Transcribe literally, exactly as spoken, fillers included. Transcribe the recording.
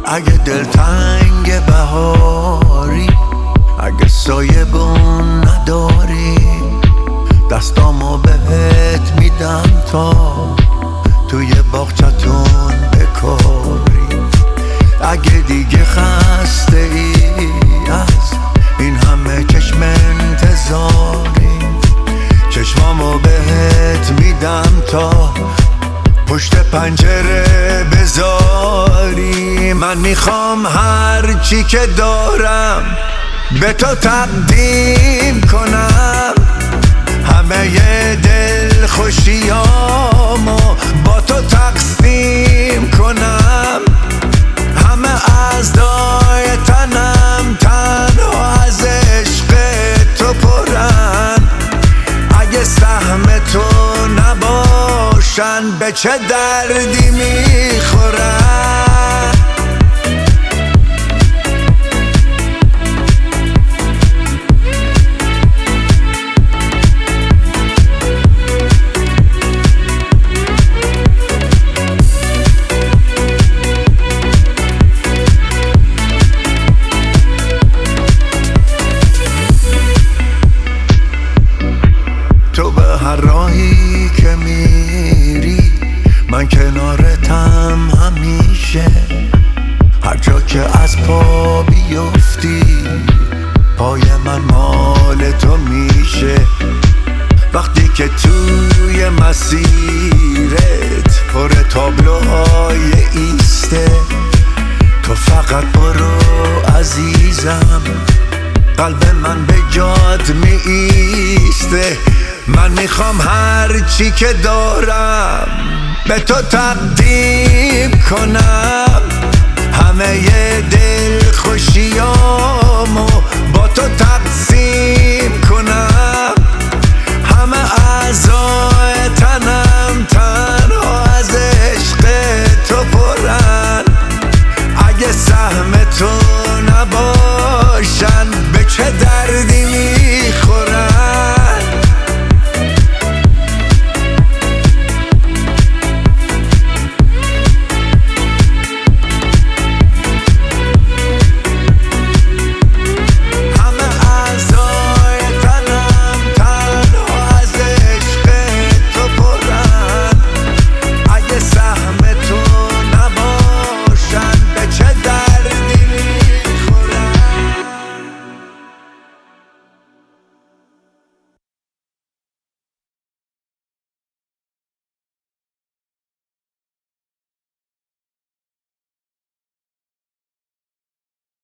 اگه دلتنگ بهاری، اگه سایه بون نداری، دستامو بهت میدم تا توی باغچتون بکاری. اگه دیگه خسته ای از این همه چشم انتظاری، چشمامو بهت میدم تا پشت پنجره بذاری. من میخوام هر چی که دارم به تو تقدیم کنم، همه دل خوشیامو با تو تقسیم کنم، همه اعضای تنم تنها از عشق تو پرن. اگه سهم تو نباشن به چه دردی میخورن؟ تو به هر راهی که میری من کنارتم همیشه، هر جا که از پا بیفتی پای من مال تو میشه. وقتی که توی مسیرت پر تابلوهای ایسته، تو فقط برو عزیزم، قلب من به جات می ایسته. من میخوام هر چی که دارم به تو تقدیم کنم، همه دل خوشیامو با تو تقسیم کنم، همه اعضای تنم تنها از عشق تو پرن. اگه سهم تو نباشن به چه دردی